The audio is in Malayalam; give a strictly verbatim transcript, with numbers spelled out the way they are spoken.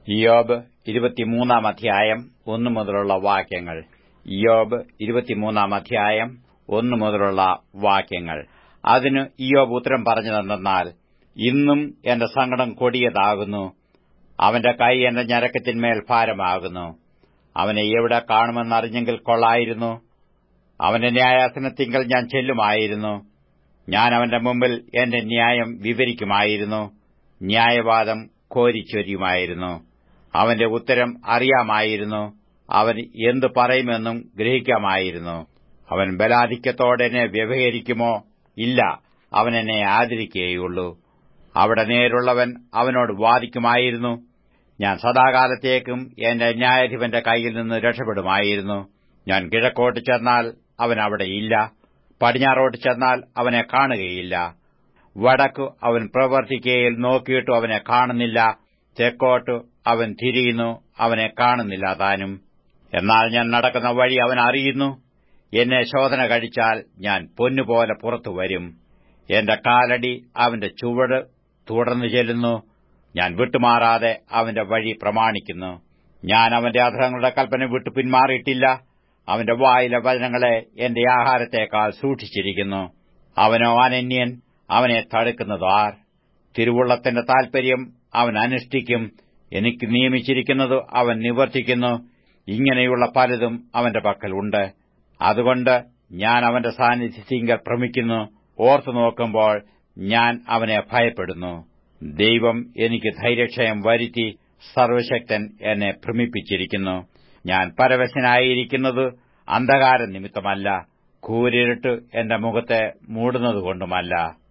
ഇയ്യോബ് ഇരുപത്തിമൂന്നാം അധ്യായം ഒന്നു മുതലുള്ള വാക്യങ്ങൾ. ഇയ്യോബ് ഇരുപത്തിമൂന്നാം അധ്യായം ഒന്നു മുതലുള്ള വാക്യങ്ങൾ. അതിന് ഇയ്യോബ് ഉത്തരം പറഞ്ഞതെന്നാൽ, ഇന്നും എന്റെ സങ്കടം കൊടിയതാകുന്നു. അവന്റെ കൈ എന്റെ ഞരക്കത്തിന്മേൽ ഭാരമാകുന്നു. അവനെ എവിടെ കാണുമെന്നറിഞ്ഞെങ്കിൽ കൊള്ളായിരുന്നു. അവന്റെ ന്യായാസനത്തിങ്കൽ ഞാൻ ചെല്ലുമായിരുന്നു. ഞാൻ അവന്റെ മുമ്പിൽ എന്റെ ന്യായം വിവരിക്കുമായിരുന്നു. ന്യായവാദം കോരിച്ചൊരിയുമായിരുന്നു. അവന്റെ ഉത്തരം അറിയാമായിരുന്നു. അവൻ എന്തു പറയുമെന്നും ഗ്രഹിക്കാമായിരുന്നു. അവൻ ബലാധിക്യത്തോടെ എന്നെ വ്യവഹരിക്കുമോ? ഇല്ല, അവൻ എന്നെ ആദരിക്കുകയുള്ളൂ. അവിടെ നേരുള്ളവൻ അവനോട് വാദിക്കുമായിരുന്നു. ഞാൻ സദാകാലത്തേക്കും എന്റെ ന്യായാധിപന്റെ കൈയിൽ നിന്ന് രക്ഷപ്പെടുമായിരുന്നു. ഞാൻ കിഴക്കോട്ട് ചെന്നാൽ അവൻ അവിടെ ഇല്ല. പടിഞ്ഞാറോട്ട് ചെന്നാൽ അവനെ കാണുകയില്ല. വടക്കു അവൻ പ്രവർത്തിക്കയിൽ നോക്കിയിട്ടു അവനെ കാണുന്നില്ല. തെക്കോട്ട് അവൻ തിരിയുന്നു, അവനെ കാണുന്നില്ല താനും. എന്നാൽ ഞാൻ നടക്കുന്ന വഴി അവൻ അറിയുന്നു. എന്നെ ശോധന കഴിച്ചാൽ ഞാൻ പൊന്നുപോലെ പുറത്തു വരും. എന്റെ കാലടി അവന്റെ ചുവട് തുടർന്നു ചെല്ലുന്നു. ഞാൻ വിട്ടുമാറാതെ അവന്റെ വഴി പ്രമാണിക്കുന്നു. ഞാൻ അവന്റെ അധരങ്ങളുടെ കൽപ്പന വിട്ടു പിന്മാറിയിട്ടില്ല. അവന്റെ വായിലെ വചനങ്ങളെ എന്റെ ആഹാരത്തെക്കാൾ സൂക്ഷിച്ചിരിക്കുന്നു. അവനോ അനന്യൻ, അവനെ തടുക്കുന്നതാർ? തിരുവുള്ളത്തിന്റെ താൽപര്യം അവൻ അനുഷ്ഠിക്കും. എനിക്ക് നിയമിച്ചിരിക്കുന്നത് അവൻ നിവർത്തിക്കുന്നു. ഇങ്ങനെയുള്ള പലതും അവന്റെ പക്കൽ ഉണ്ട്. അതുകൊണ്ട് ഞാൻ അവന്റെ സാന്നിധ്യത്തിങ്കൽ ഭ്രമിക്കുന്നു. ഓർത്തു നോക്കുമ്പോൾ ഞാൻ അവനെ ഭയപ്പെടുന്നു. ദൈവം എനിക്ക് ധൈര്യക്ഷയം വരുത്തി, സർവശക്തൻ എന്നെ ഭ്രമിപ്പിച്ചിരിക്കുന്നു. ഞാൻ പരവശനായിരിക്കുന്നത് അന്ധകാര നിമിത്തമല്ല, കൂരിരുട്ട് എന്റെ മുഖത്തെ മൂടുന്നതുകൊണ്ടുമല്ല.